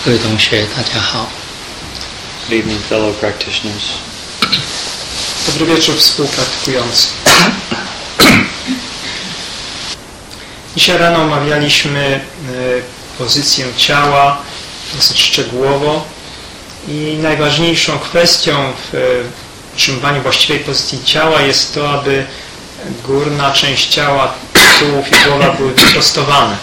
各位同学，大家好。 Good evening, fellow practitioners. Dobry wieczór, współpraktykujący. Dzisiaj rano omawialiśmy pozycję ciała dosyć szczegółowo i najważniejszą kwestią w utrzymywaniu właściwej pozycji ciała jest to, aby górna część ciała, tułów i głowa były wyprostowane.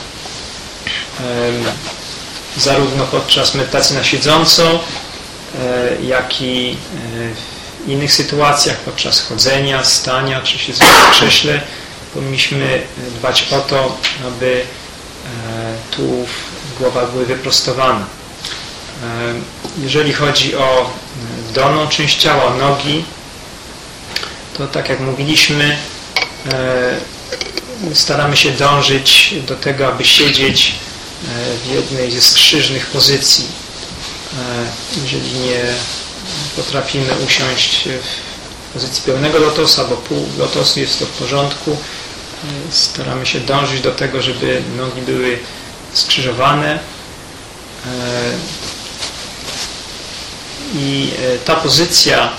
Zarówno podczas medytacji na siedząco, jak i w innych sytuacjach, podczas chodzenia, stania czy siedzenia w krześle, powinniśmy dbać o to, aby tułów, głowa były wyprostowane. Jeżeli chodzi o dolną część ciała, nogi, to tak jak mówiliśmy, staramy się dążyć do tego, aby siedzieć w jednej ze skrzyżnych pozycji. Jeżeli nie potrafimy usiąść w pozycji pełnego lotosu albo pół lotosu, jest to w porządku. Staramy się dążyć do tego, żeby nogi były skrzyżowane. I ta pozycja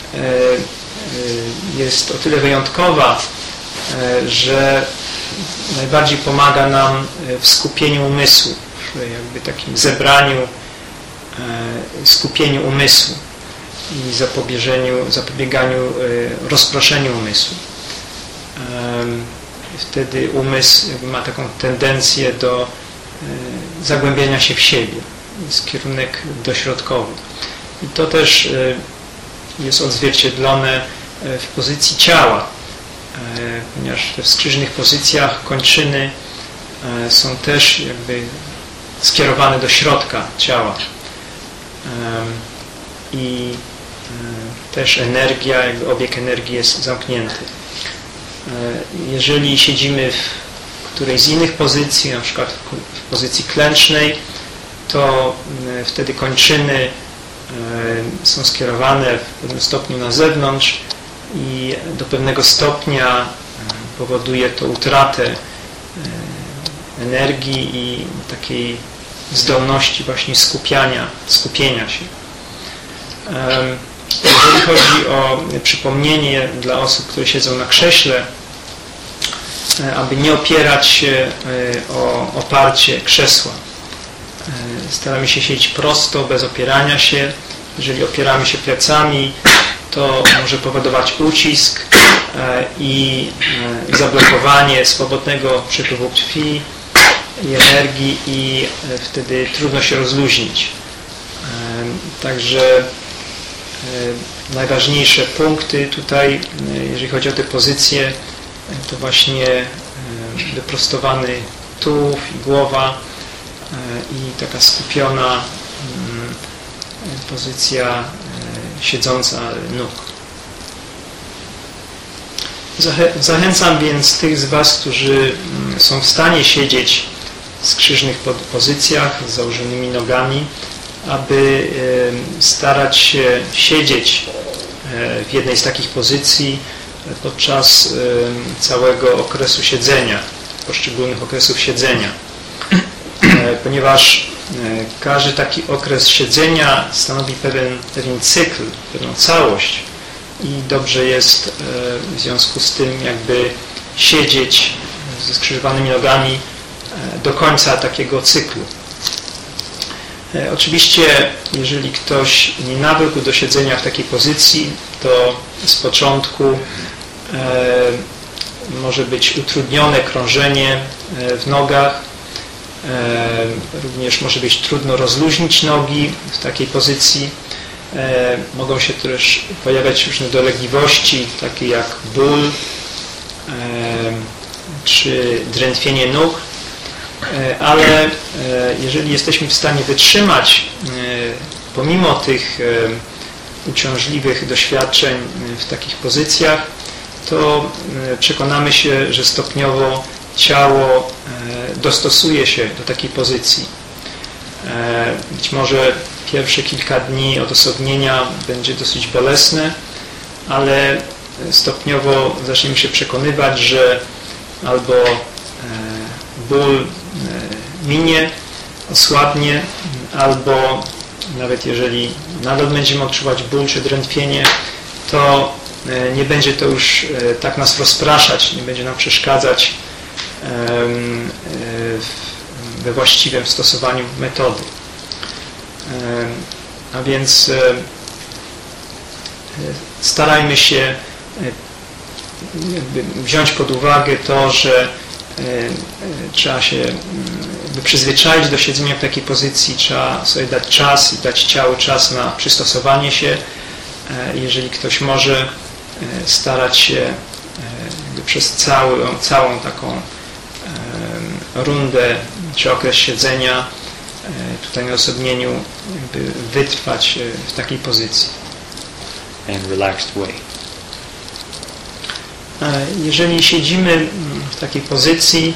jest o tyle wyjątkowa, że najbardziej pomaga nam w skupieniu umysłu, w jakby takim zebraniu, skupieniu umysłu i zapobieganiu rozproszeniu umysłu. Wtedy umysł ma taką tendencję do zagłębiania się w siebie. Jest kierunek dośrodkowy. I to też jest odzwierciedlone w pozycji ciała, ponieważ w skrzyżnych pozycjach kończyny są też jakby skierowane do środka ciała. I też energia, jakby obieg energii jest zamknięty. Jeżeli siedzimy w którejś z innych pozycji, na przykład w pozycji klęcznej, to wtedy kończyny są skierowane w pewnym stopniu na zewnątrz i do pewnego stopnia powoduje to utratę energii i takiej zdolności właśnie skupienia się. Jeżeli chodzi o przypomnienie dla osób, które siedzą na krześle, aby nie opierać się o oparcie krzesła. Staramy się siedzieć prosto, bez opierania się. Jeżeli opieramy się plecami, to może powodować ucisk i zablokowanie swobodnego przepływu krwi i energii i wtedy trudno się rozluźnić. Także najważniejsze punkty tutaj, jeżeli chodzi o te pozycje, to właśnie wyprostowany tułów i głowa i taka skupiona pozycja siedząca nóg. Zachęcam więc tych z Was, którzy są w stanie siedzieć w skrzyżnych pozycjach z założonymi nogami, aby starać się siedzieć w jednej z takich pozycji podczas całego okresu siedzenia, poszczególnych okresów siedzenia. Ponieważ każdy taki okres siedzenia stanowi pewien cykl, pewną całość i dobrze jest w związku z tym jakby siedzieć ze skrzyżowanymi nogami do końca takiego cyklu. Oczywiście, jeżeli ktoś nie nawykł do siedzenia w takiej pozycji, to z początku może być utrudnione krążenie w nogach. Również może być trudno rozluźnić nogi w takiej pozycji. Mogą się też pojawiać różne dolegliwości, takie jak ból czy drętwienie nóg. Ale jeżeli jesteśmy w stanie wytrzymać pomimo tych uciążliwych doświadczeń w takich pozycjach, to przekonamy się, że stopniowo ciało dostosuje się do takiej pozycji. Być może pierwsze kilka dni odosobnienia będzie dosyć bolesne, ale stopniowo zaczniemy się przekonywać, że albo ból minie, osłabnie, albo nawet jeżeli nadal będziemy odczuwać ból czy drętwienie, to nie będzie to już tak nas rozpraszać, nie będzie nam przeszkadzać we właściwym stosowaniu metody. A więc starajmy się wziąć pod uwagę to, że trzeba się przyzwyczaić do siedzenia w takiej pozycji, trzeba sobie dać czas i dać ciału czas na przystosowanie się. Jeżeli ktoś może starać się przez całą taką rundę czy okres siedzenia tutaj na osobnieniu wytrwać w takiej pozycji. And relaxed way. Jeżeli siedzimy w takiej pozycji,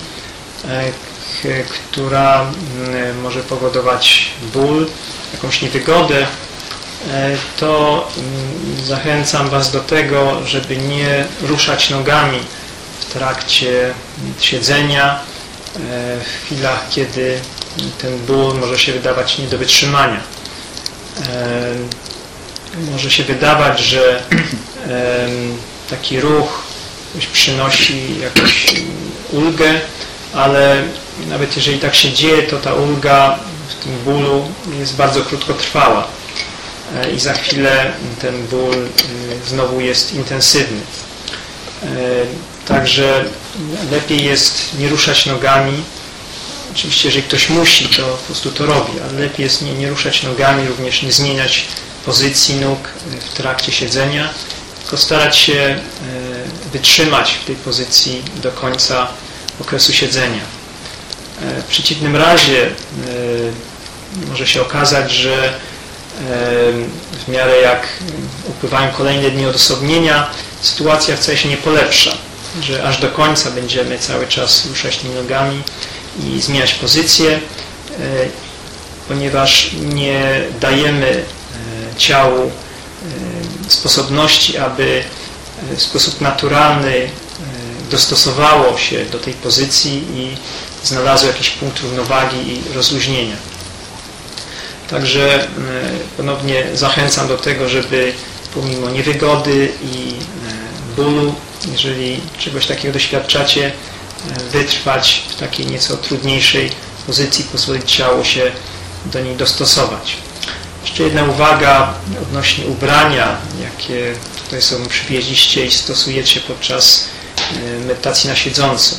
która może powodować ból, jakąś niewygodę, to zachęcam Was do tego, żeby nie ruszać nogami w trakcie siedzenia, w chwilach, kiedy ten ból może się wydawać nie do wytrzymania. Może się wydawać, że taki ruch przynosi jakąś ulgę, ale nawet jeżeli tak się dzieje, to ta ulga w tym bólu jest bardzo krótkotrwała i za chwilę ten ból znowu jest intensywny. Także lepiej jest nie ruszać nogami. Oczywiście, jeżeli ktoś musi, to po prostu to robi, ale lepiej jest nie ruszać nogami, również nie zmieniać pozycji nóg w trakcie siedzenia, tylko starać się wytrzymać w tej pozycji do końca okresu siedzenia. W przeciwnym razie może się okazać, że w miarę jak upływają kolejne dni odosobnienia, sytuacja wcale się nie polepsza, że aż do końca będziemy cały czas ruszać tymi nogami i zmieniać pozycję, ponieważ nie dajemy ciału sposobności, aby w sposób naturalny dostosowało się do tej pozycji i znalazło jakiś punkt równowagi i rozluźnienia. Także ponownie zachęcam do tego, żeby pomimo niewygody i bólu, jeżeli czegoś takiego doświadczacie, wytrwać w takiej nieco trudniejszej pozycji, pozwolić ciału się do niej dostosować. Jeszcze jedna uwaga odnośnie ubrania, jakie tutaj sobie przywieźliście i stosujecie podczas medytacji na siedząco.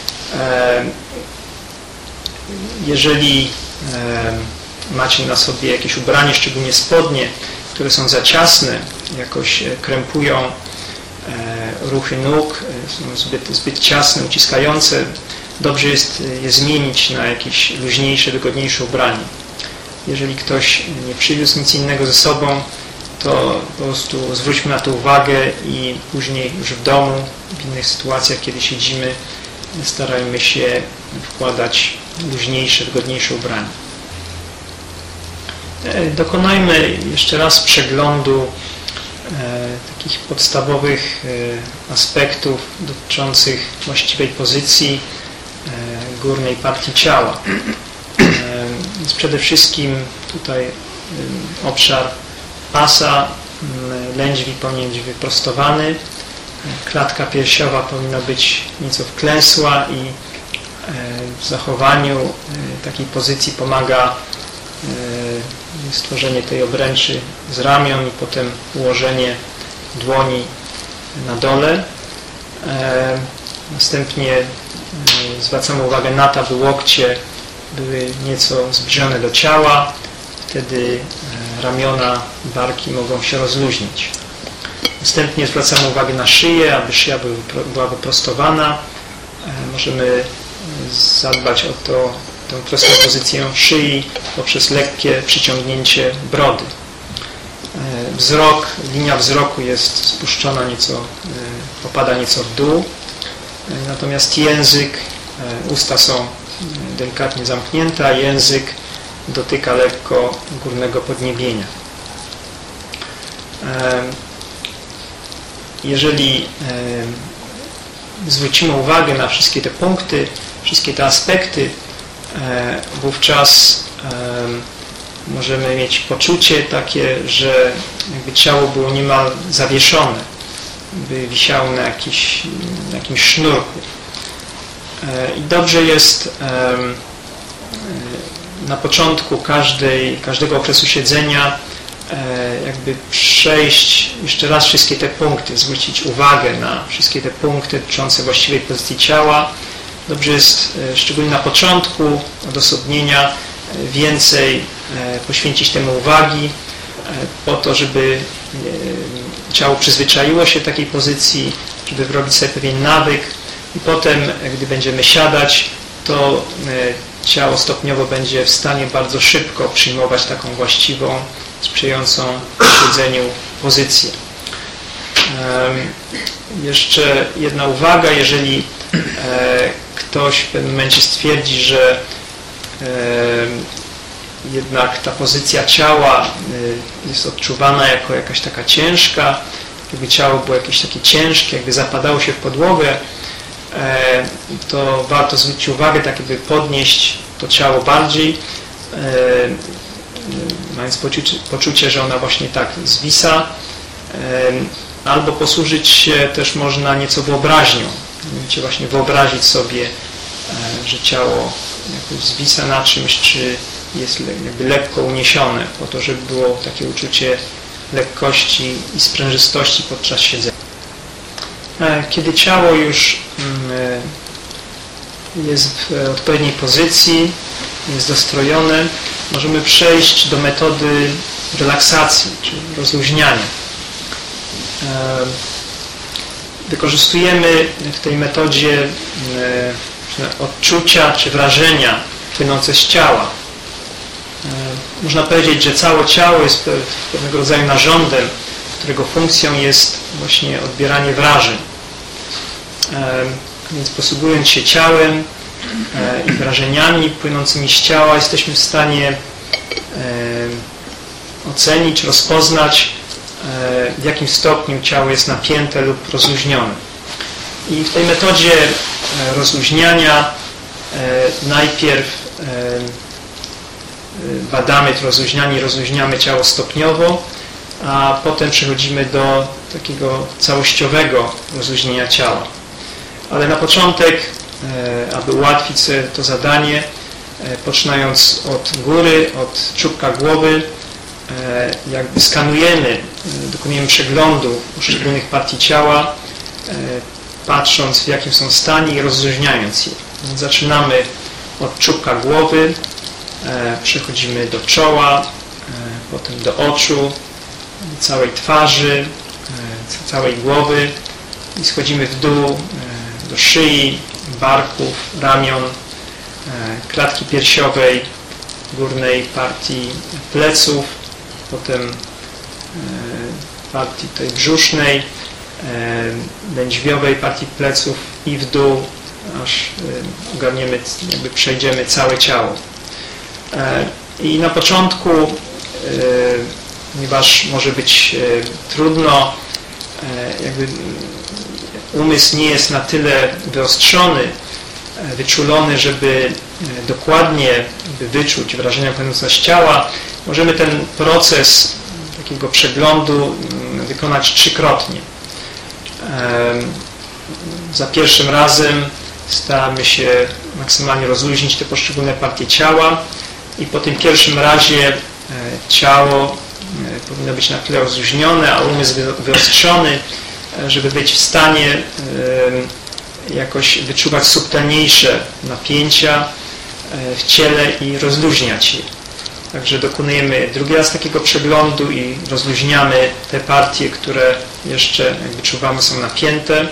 Jeżeli macie na sobie jakieś ubranie, szczególnie spodnie, które są za ciasne, jakoś krępują ruchy nóg, są zbyt ciasne, uciskające, dobrze jest je zmienić na jakieś luźniejsze, wygodniejsze ubranie. Jeżeli ktoś nie przywiózł nic innego ze sobą, to po prostu zwróćmy na to uwagę i później już w domu, w innych sytuacjach, kiedy siedzimy, starajmy się wkładać luźniejsze, wygodniejsze ubranie. Dokonajmy jeszcze raz przeglądu takich podstawowych aspektów dotyczących właściwej pozycji górnej partii ciała. Więc przede wszystkim tutaj obszar pasa lędźwi powinien być wyprostowany, klatka piersiowa powinna być nieco wklęsła i w zachowaniu takiej pozycji pomaga stworzenie tej obręczy z ramion i potem ułożenie dłoni na dole. Następnie zwracamy uwagę na to, aby łokcie były nieco zbliżone do ciała, wtedy ramiona, barki mogą się rozluźnić. Następnie zwracamy uwagę na szyję, aby szyja była wyprostowana. Możemy zadbać o tę prostą pozycję szyi poprzez lekkie przyciągnięcie brody. Wzrok, linia wzroku jest spuszczona nieco, opada nieco w dół, natomiast język, usta są delikatnie zamknięte, a język dotyka lekko górnego podniebienia. Jeżeli zwrócimy uwagę na wszystkie te punkty, wszystkie te aspekty, wówczas możemy mieć poczucie takie, że jakby ciało było niemal zawieszone, by wisiało na jakimś sznurku. I dobrze jest na początku każdego okresu siedzenia jakby przejść jeszcze raz wszystkie te punkty, zwrócić uwagę na wszystkie te punkty dotyczące właściwej pozycji ciała. Dobrze jest, szczególnie na początku odosobnienia, więcej poświęcić temu uwagi po to, żeby ciało przyzwyczaiło się do takiej pozycji, żeby wyrobić sobie pewien nawyk i potem, gdy będziemy siadać, to ciało stopniowo będzie w stanie bardzo szybko przyjmować taką właściwą, sprzyjającą siedzeniu pozycję. Jeszcze jedna uwaga, jeżeli ktoś w pewnym momencie stwierdzi, że jednak ta pozycja ciała jest odczuwana jako jakaś taka ciężka, jakby ciało było jakieś takie ciężkie, jakby zapadało się w podłogę, to warto zwrócić uwagę, tak jakby podnieść to ciało bardziej, mając poczucie, że ona właśnie tak zwisa, albo posłużyć się też można nieco wyobraźnią. Mianowicie właśnie wyobrazić sobie, że ciało jakoś zwisa na czymś, czy jest jakby lekko uniesione, po to, żeby było takie uczucie lekkości i sprężystości podczas siedzenia. Kiedy ciało już jest w odpowiedniej pozycji, jest dostrojone, możemy przejść do metody relaksacji, czyli rozluźniania. Wykorzystujemy w tej metodzie odczucia czy wrażenia płynące z ciała. Można powiedzieć, że całe ciało jest pewnego rodzaju narządem, którego funkcją jest właśnie odbieranie wrażeń. Więc posługując się ciałem i wrażeniami płynącymi z ciała, jesteśmy w stanie ocenić, rozpoznać, w jakim stopniu ciało jest napięte lub rozluźnione. I w tej metodzie rozluźniania najpierw badamy to rozluźnianie i rozluźniamy ciało stopniowo, a potem przechodzimy do takiego całościowego rozluźnienia ciała. Ale na początek, aby ułatwić sobie to zadanie, poczynając od góry, od czubka głowy, jakby skanujemy, dokonujemy przeglądu poszczególnych partii ciała, patrząc w jakim są stanie i rozluźniając je. Więc zaczynamy od czubka głowy, przechodzimy do czoła, potem do oczu, całej twarzy, całej głowy i schodzimy w dół do szyi, barków, ramion, klatki piersiowej, górnej partii pleców, potem partii tej brzusznej, lędźwiowej partii pleców i w dół, aż ogarniemy, jakby przejdziemy całe ciało. I na początku, ponieważ może być trudno, jakby umysł nie jest na tyle wyostrzony, wyczulony, żeby dokładnie wyczuć wrażenia płynące z ciała, możemy ten proces takiego przeglądu wykonać trzykrotnie. Za pierwszym razem staramy się maksymalnie rozluźnić te poszczególne partie ciała i po tym pierwszym razie ciało powinno być na tyle rozluźnione, a umysł wyostrzony, żeby być w stanie jakoś wyczuwać subtelniejsze napięcia w ciele i rozluźniać je. Także dokonujemy drugi raz takiego przeglądu i rozluźniamy te partie, które jeszcze, jak wyczuwamy, są napięte.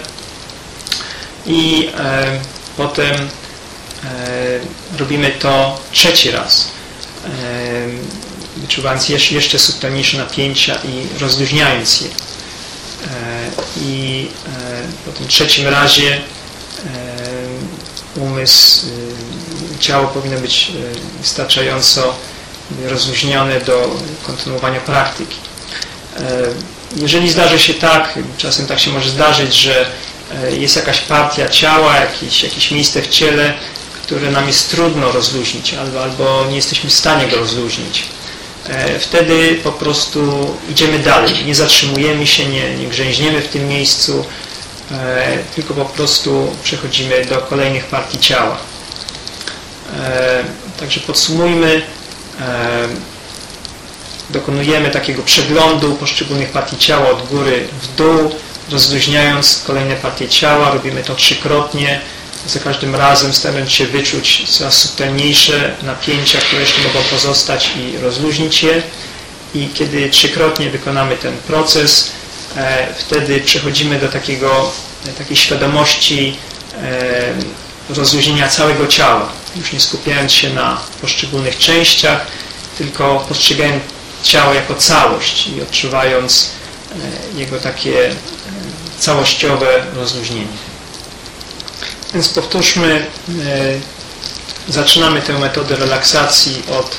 I potem robimy to trzeci raz, wyczuwając jeszcze subtelniejsze napięcia i rozluźniając je. I po tym trzecim razie umysł, ciało powinno być wystarczająco rozluźnione do kontynuowania praktyki. Jeżeli zdarzy się tak, czasem tak się może zdarzyć, że jest jakaś partia ciała, jakieś miejsce w ciele, które nam jest trudno rozluźnić albo nie jesteśmy w stanie go rozluźnić, wtedy po prostu idziemy dalej, nie zatrzymujemy się, nie grzęźniemy w tym miejscu, tylko po prostu przechodzimy do kolejnych partii ciała. Także podsumujmy, dokonujemy takiego przeglądu poszczególnych partii ciała od góry w dół, rozluźniając kolejne partie ciała. Robimy to 3-krotnie, za każdym razem starając się wyczuć coraz subtelniejsze napięcia, które jeszcze mogą pozostać i rozluźnić je. I kiedy 3-krotnie wykonamy ten proces, wtedy przechodzimy do takiej świadomości rozluźnienia całego ciała, już nie skupiając się na poszczególnych częściach, tylko postrzegając ciało jako całość i odczuwając jego takie całościowe rozluźnienie. Więc powtórzmy, zaczynamy tę metodę relaksacji od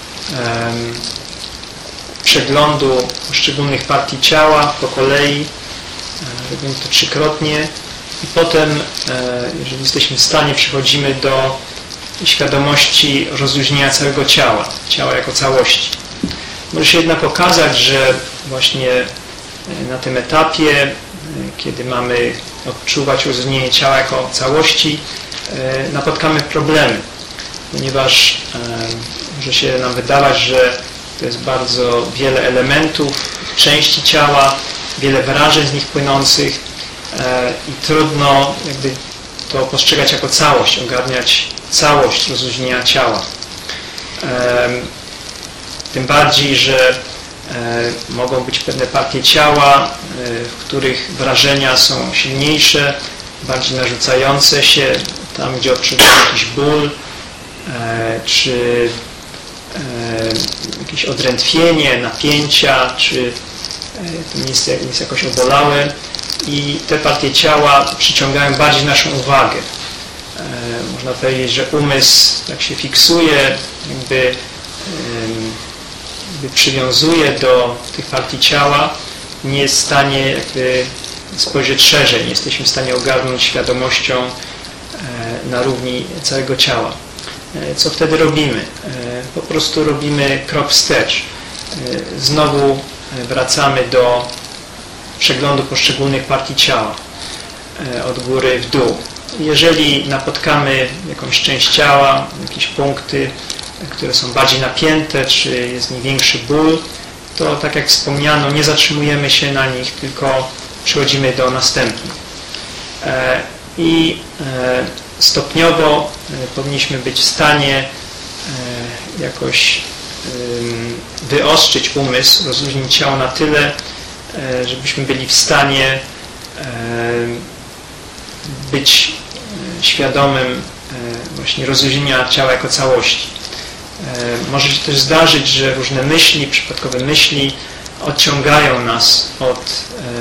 przeglądu poszczególnych partii ciała po kolei, robimy to 3-krotnie i potem, jeżeli jesteśmy w stanie, przechodzimy do świadomości rozluźnienia całego ciała, ciała jako całości. Może się jednak okazać, że właśnie na tym etapie, kiedy mamy odczuwać rozluźnienie ciała jako całości, napotkamy problemy, ponieważ może się nam wydawać, że to jest bardzo wiele elementów, części ciała, wiele wrażeń z nich płynących i trudno jakby to postrzegać jako całość, ogarniać całość rozluźnienia ciała. Tym bardziej, że mogą być pewne partie ciała, w których wrażenia są silniejsze, bardziej narzucające się, tam gdzie odczuwamy jakiś ból, czy jakieś odrętwienie, napięcia, czy to miejsce jest jakoś obolałe i te partie ciała przyciągają bardziej naszą uwagę. Można powiedzieć, że umysł tak się fiksuje, jakby przywiązuje do tych partii ciała, nie jest w stanie jakby spojrzeć szerzej, nie jesteśmy w stanie ogarnąć świadomością na równi całego ciała. Co wtedy robimy? Po prostu robimy krok wstecz. Znowu wracamy do przeglądu poszczególnych partii ciała od góry w dół. Jeżeli napotkamy jakąś część ciała, jakieś punkty, które są bardziej napięte, czy jest w nich większy ból, to tak jak wspomniano, nie zatrzymujemy się na nich, tylko przechodzimy do następnych. I stopniowo powinniśmy być w stanie jakoś wyostrzyć umysł, rozluźnić ciało na tyle, żebyśmy byli w stanie być świadomym właśnie rozluźnienia ciała jako całości. Może się też zdarzyć, że różne myśli, przypadkowe myśli odciągają nas od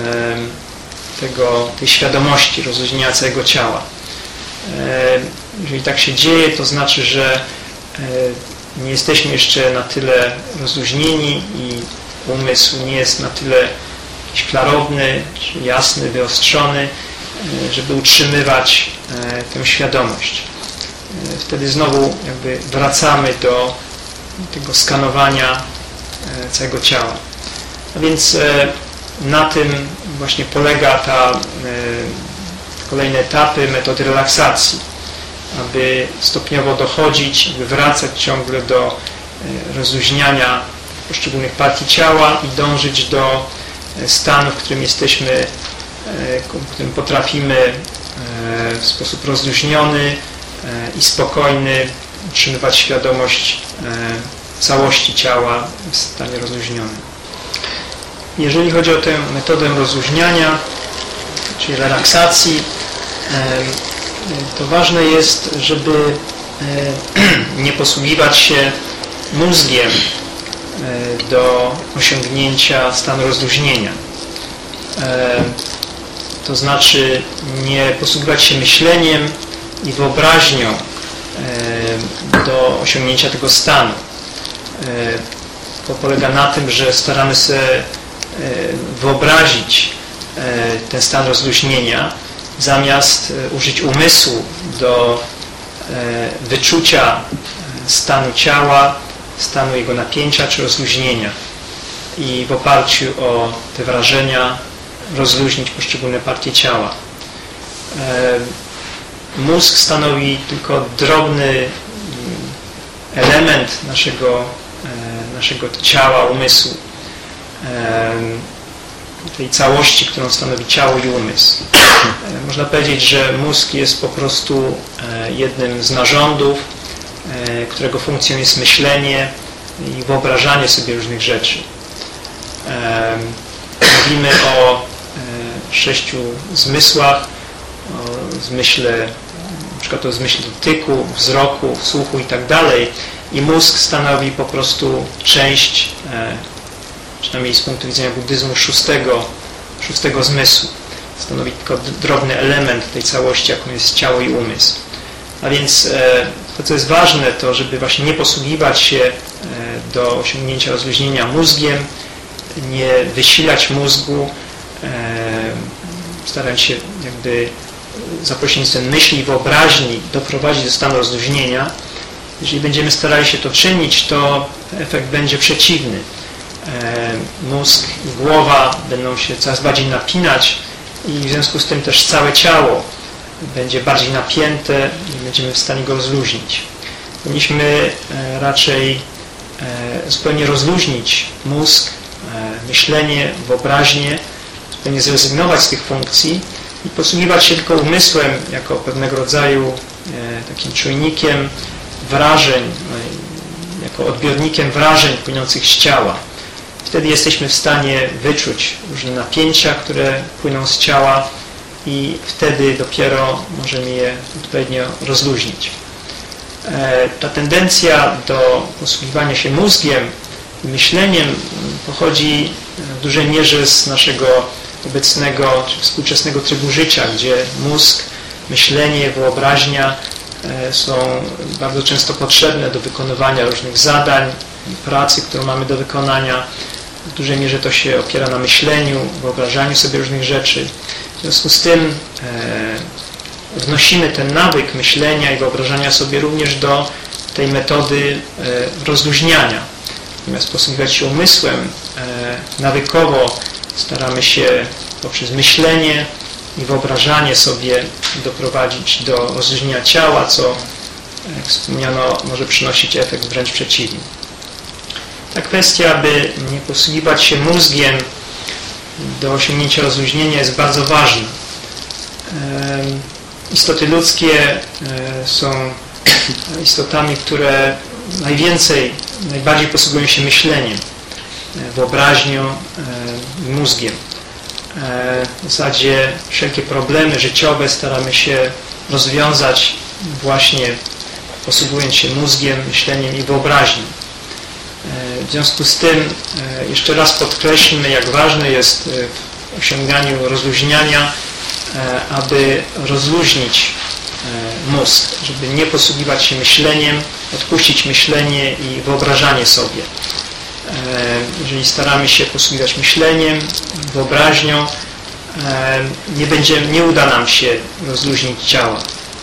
tej świadomości rozluźnienia całego ciała. Jeżeli tak się dzieje, to znaczy, że nie jesteśmy jeszcze na tyle rozluźnieni i umysł nie jest na tyle jakiś klarowny, czy jasny, wyostrzony, żeby utrzymywać tę świadomość. Wtedy znowu jakby wracamy do tego skanowania całego ciała. A więc na tym właśnie polega kolejne etapy metody relaksacji, aby stopniowo dochodzić, aby wracać ciągle do rozluźniania poszczególnych partii ciała i dążyć do stanu, w którym jesteśmy, w którym potrafimy w sposób rozluźniony i spokojny utrzymywać świadomość całości ciała w stanie rozluźnionym. Jeżeli chodzi o tę metodę rozluźniania, czyli relaksacji, to ważne jest, żeby nie posługiwać się mózgiem do osiągnięcia stanu rozluźnienia. To znaczy nie posługiwać się myśleniem i wyobraźnią do osiągnięcia tego stanu. To polega na tym, że staramy sobie wyobrazić ten stan rozluźnienia, zamiast użyć umysłu do wyczucia stanu ciała stanu jego napięcia czy rozluźnienia i w oparciu o te wrażenia rozluźnić poszczególne partie ciała. Mózg stanowi tylko drobny element naszego ciała, umysłu, tej całości, którą stanowi ciało i umysł. Można powiedzieć, że mózg jest po prostu jednym z narządów, którego funkcją jest myślenie i wyobrażanie sobie różnych rzeczy. Mówimy o 6 zmysłach, o zmyśle, na przykład o zmyśle dotyku, wzroku, słuchu i tak dalej. I mózg stanowi po prostu część, przynajmniej z punktu widzenia buddyzmu, szóstego zmysłu. Stanowi tylko drobny element tej całości, jaką jest ciało i umysł. A więc to, co jest ważne, to żeby właśnie nie posługiwać się do osiągnięcia rozluźnienia mózgiem, nie wysilać mózgu, starać się jakby za pośrednictwem myśli i wyobraźni doprowadzić do stanu rozluźnienia. Jeżeli będziemy starali się to czynić, to efekt będzie przeciwny. Mózg i głowa będą się coraz bardziej napinać i w związku z tym też całe ciało będzie bardziej napięte i będziemy w stanie go rozluźnić. Powinniśmy raczej zupełnie rozluźnić mózg, myślenie, wyobraźnię, zupełnie zrezygnować z tych funkcji i posługiwać się tylko umysłem jako pewnego rodzaju takim czujnikiem wrażeń, jako odbiornikiem wrażeń płynących z ciała. Wtedy jesteśmy w stanie wyczuć różne napięcia, które płyną z ciała i wtedy dopiero możemy je odpowiednio rozluźnić. Ta tendencja do posługiwania się mózgiem i myśleniem pochodzi w dużej mierze z naszego obecnego czy współczesnego trybu życia, gdzie mózg, myślenie, wyobraźnia są bardzo często potrzebne do wykonywania różnych zadań, pracy, którą mamy do wykonania. W dużej mierze to się opiera na myśleniu, wyobrażaniu sobie różnych rzeczy. W związku z tym wnosimy ten nawyk myślenia i wyobrażania sobie również do tej metody rozluźniania. Natomiast posługiwać się umysłem nawykowo staramy się poprzez myślenie i wyobrażanie sobie doprowadzić do rozluźnienia ciała, co, jak wspomniano, może przynosić efekt wręcz przeciwny. Ta kwestia, by nie posługiwać się mózgiem do osiągnięcia rozluźnienia, jest bardzo ważna. Istoty ludzkie są istotami, które najbardziej posługują się myśleniem, wyobraźnią, mózgiem. W zasadzie wszelkie problemy życiowe staramy się rozwiązać właśnie posługując się mózgiem, myśleniem i wyobraźnią. W związku z tym jeszcze raz podkreślmy, jak ważne jest w osiąganiu rozluźniania, aby rozluźnić mózg, żeby nie posługiwać się myśleniem, odpuścić myślenie i wyobrażanie sobie. Jeżeli staramy się posługiwać myśleniem, wyobraźnią, nie uda nam się rozluźnić ciała.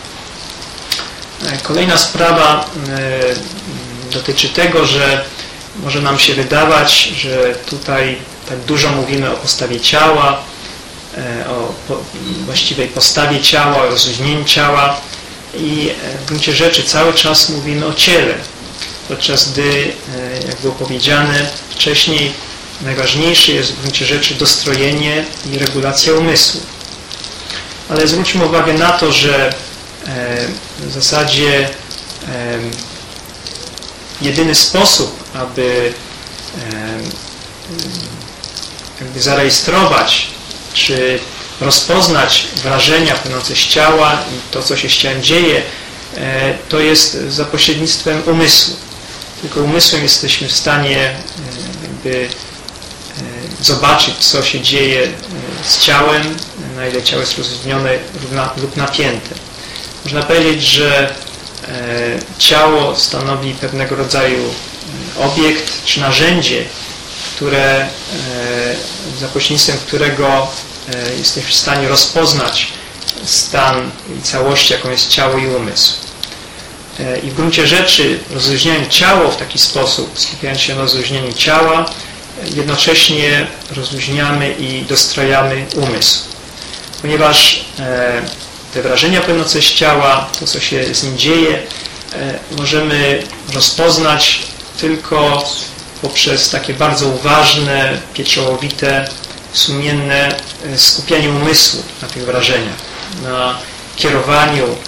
Kolejna sprawa dotyczy tego, że może nam się wydawać, że tutaj tak dużo mówimy o postawie ciała, o właściwej postawie ciała, o rozluźnieniu ciała i w gruncie rzeczy cały czas mówimy o ciele. Podczas gdy, jak było powiedziane wcześniej, najważniejsze jest w gruncie rzeczy dostrojenie i regulacja umysłu. Ale zwróćmy uwagę na to, że w zasadzie jedyny sposób, aby jakby zarejestrować czy rozpoznać wrażenia płynące z ciała i to, co się z ciałem dzieje, to jest za pośrednictwem umysłu. Tylko umysłem jesteśmy w stanie jakby zobaczyć, co się dzieje z ciałem, na ile ciało jest rozluźnione lub napięte. Można powiedzieć, że ciało stanowi pewnego rodzaju obiekt czy narzędzie, za pośrednictwem którego jesteśmy w stanie rozpoznać stan i całość, jaką jest ciało i umysł. I w gruncie rzeczy, rozluźniając ciało w taki sposób, skupiając się na rozluźnieniu ciała, jednocześnie rozluźniamy i dostrajamy umysł. Ponieważ te wrażenia płynące z ciała, to co się z nim dzieje, możemy rozpoznać tylko poprzez takie bardzo uważne, pieczołowite, sumienne skupianie umysłu na tych wrażeniach, na kierowaniu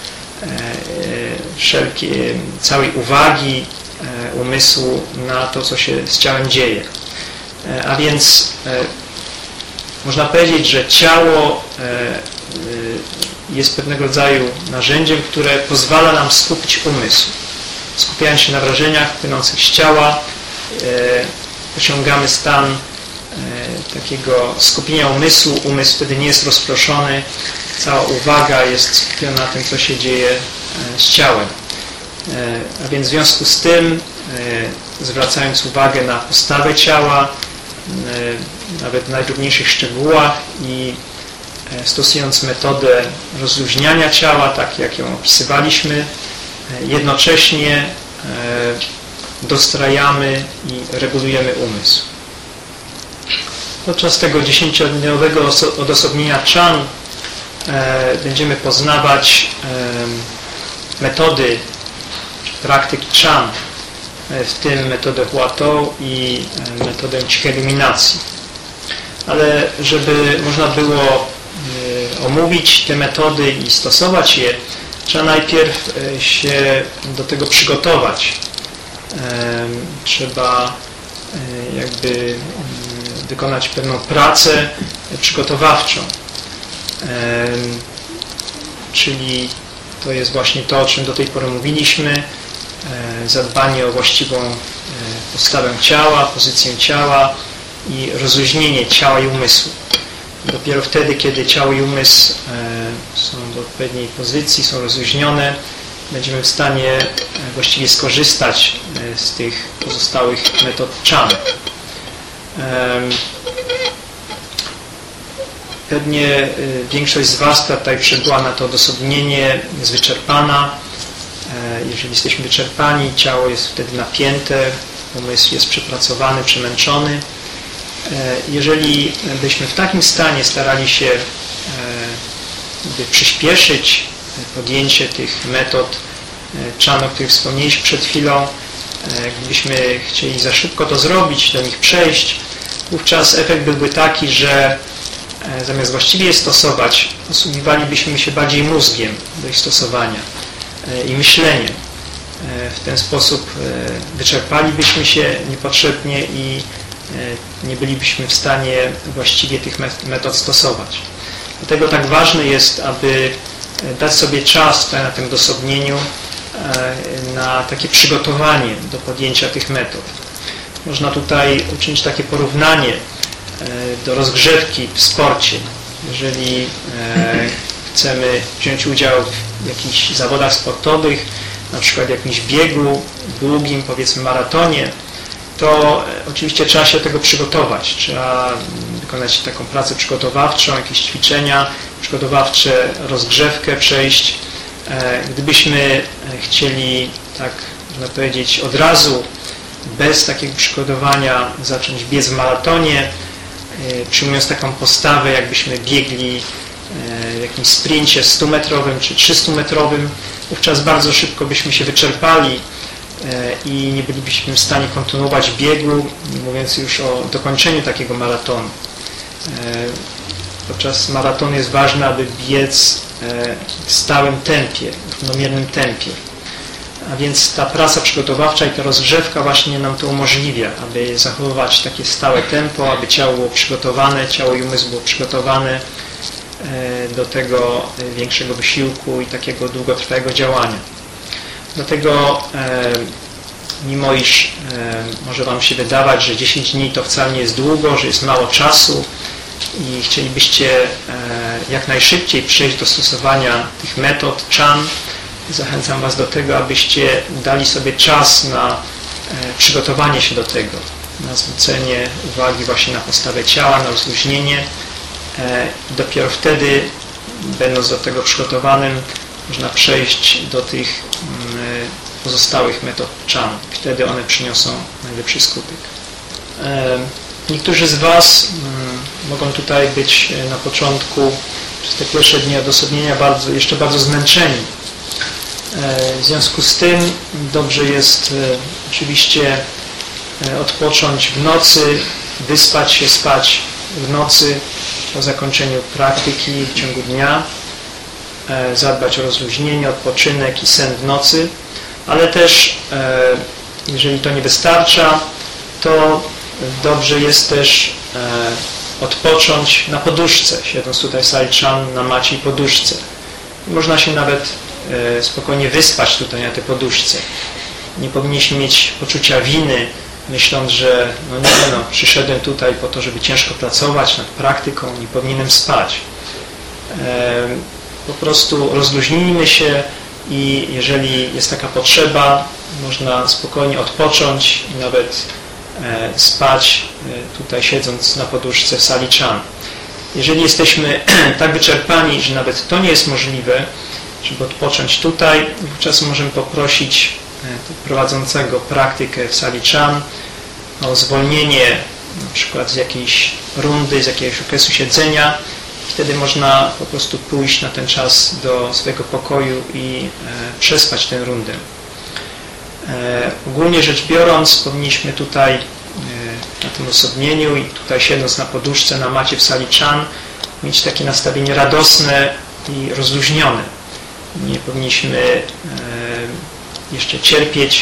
całej uwagi umysłu na to, co się z ciałem dzieje. A więc można powiedzieć, że ciało jest pewnego rodzaju narzędziem, które pozwala nam skupić umysł. Skupiając się na wrażeniach płynących z ciała, osiągamy stan takiego skupienia umysłu. Umysł wtedy nie jest rozproszony, cała uwaga jest skupiona na tym, co się dzieje z ciałem. A więc w związku z tym, zwracając uwagę na postawę ciała, nawet w najdrobniejszych szczegółach i stosując metodę rozluźniania ciała, tak jak ją opisywaliśmy, jednocześnie dostrajamy i regulujemy umysł. Podczas tego 10-dniowego odosobnienia Chan będziemy poznawać metody praktyki Chan, w tym metodę Huatou i metodę cichej iluminacji. Ale żeby można było omówić te metody i stosować je, trzeba najpierw się do tego przygotować. Trzeba jakby wykonać pewną pracę przygotowawczą. Czyli to jest właśnie to, o czym do tej pory mówiliśmy, zadbanie o właściwą postawę ciała, pozycję ciała i rozluźnienie ciała i umysłu. Dopiero wtedy, kiedy ciało i umysł są w odpowiedniej pozycji, są rozluźnione, będziemy w stanie właściwie skorzystać z tych pozostałych metod Chan. Pewnie większość z Was, która tutaj przybyła na to odosobnienie, jest wyczerpana. Jeżeli jesteśmy wyczerpani, ciało jest wtedy napięte, umysł jest przepracowany, przemęczony. Jeżeli byśmy w takim stanie starali się przyspieszyć podjęcie tych metod Chan, o których wspomnieliśmy przed chwilą, gdybyśmy chcieli za szybko to zrobić, do nich przejść, wówczas efekt byłby taki, że zamiast właściwie je stosować, posługiwalibyśmy się bardziej mózgiem do ich stosowania i myśleniem. W ten sposób wyczerpalibyśmy się niepotrzebnie i nie bylibyśmy w stanie właściwie tych metod stosować. Dlatego tak ważne jest, aby dać sobie czas tutaj na tym odosobnieniu na takie przygotowanie do podjęcia tych metod. Można tutaj uczynić takie porównanie do rozgrzewki w sporcie. Jeżeli chcemy wziąć udział w jakichś zawodach sportowych, na przykład w jakimś biegu długim, powiedzmy maratonie, to oczywiście trzeba się do tego przygotować. Trzeba wykonać taką pracę przygotowawczą, jakieś ćwiczenia przygotowawcze, rozgrzewkę przejść. Gdybyśmy chcieli, tak można powiedzieć, od razu, bez takiego przygotowania zacząć biec w maratonie, przyjmując taką postawę, jakbyśmy biegli w jakimś sprincie 100-metrowym czy 300-metrowym, wówczas bardzo szybko byśmy się wyczerpali i nie bylibyśmy w stanie kontynuować biegu, nie mówiąc już o dokończeniu takiego maratonu. Podczas maratonu jest ważne, aby biec w stałym tempie, w równomiernym tempie. A więc ta praca przygotowawcza i ta rozgrzewka właśnie nam to umożliwia, aby zachowywać takie stałe tempo, aby ciało było przygotowane, ciało i umysł było przygotowane do tego większego wysiłku i takiego długotrwałego działania. Dlatego mimo iż może Wam się wydawać, że 10 dni to wcale nie jest długo, że jest mało czasu i chcielibyście jak najszybciej przejść do stosowania tych metod Chan, zachęcam Was do tego, abyście dali sobie czas na przygotowanie się do tego, na zwrócenie uwagi właśnie na postawę ciała, na rozluźnienie. Dopiero wtedy, będąc do tego przygotowanym, można przejść do tych pozostałych metod Chan. Wtedy one przyniosą najlepszy skutek. Niektórzy z Was mogą tutaj być na początku, przez te pierwsze dni odosobnienia jeszcze bardzo zmęczeni. W związku z tym dobrze jest oczywiście odpocząć w nocy, wyspać się, spać w nocy po zakończeniu praktyki w ciągu dnia, zadbać o rozluźnienie, odpoczynek i sen w nocy, ale też jeżeli to nie wystarcza, to dobrze jest też odpocząć na poduszce, siedząc tutaj w sali Chan na macie i poduszce. Można się nawet spokojnie wyspać tutaj na tej poduszce. Nie powinniśmy mieć poczucia winy, myśląc, że przyszedłem tutaj po to, żeby ciężko pracować nad praktyką, nie powinienem spać. Po prostu rozluźnijmy się i jeżeli jest taka potrzeba, można spokojnie odpocząć i nawet spać tutaj siedząc na poduszce w sali Chan. Jeżeli jesteśmy tak wyczerpani, że nawet to nie jest możliwe, żeby odpocząć tutaj, wówczas możemy poprosić prowadzącego praktykę w sali Chan o zwolnienie na przykład z jakiejś rundy, z jakiegoś okresu siedzenia. Wtedy można po prostu pójść na ten czas do swojego pokoju i przespać tę rundę. Ogólnie rzecz biorąc, powinniśmy tutaj na tym osobnieniu i tutaj siedząc na poduszce, na macie w sali Chan, mieć takie nastawienie radosne i rozluźnione. Nie powinniśmy jeszcze cierpieć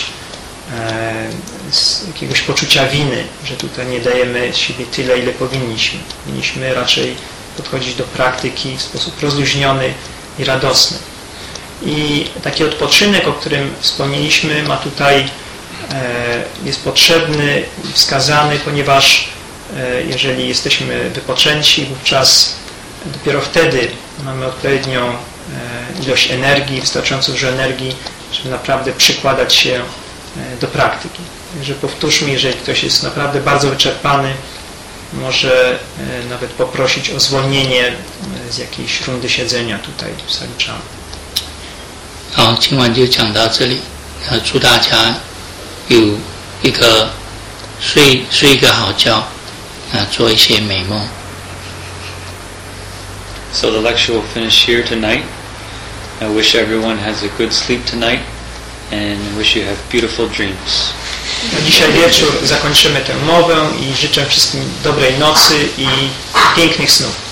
z jakiegoś poczucia winy, że tutaj nie dajemy z siebie tyle, ile powinniśmy. Powinniśmy raczej podchodzić do praktyki w sposób rozluźniony i radosny. I taki odpoczynek, o którym wspomnieliśmy, jest potrzebny, wskazany, ponieważ jeżeli jesteśmy wypoczęci, wówczas dopiero wtedy mamy odpowiednią ilość energii, wystarczającą dużo energii, żeby naprawdę przykładać się do praktyki. Także powtórzmy, jeżeli ktoś jest naprawdę bardzo wyczerpany, może nawet poprosić o zwolnienie z jakiejś rundy siedzenia tutaj w sali Chan. 好，今晚就讲到这里。祝大家有一个睡一个好觉，做一些美梦。 So the lecture will finish here tonight. I wish everyone has a good sleep tonight and I wish you have beautiful dreams. Na dzisiaj wieczór zakończymy tę mowę i życzę wszystkim dobrej nocy i pięknych snów.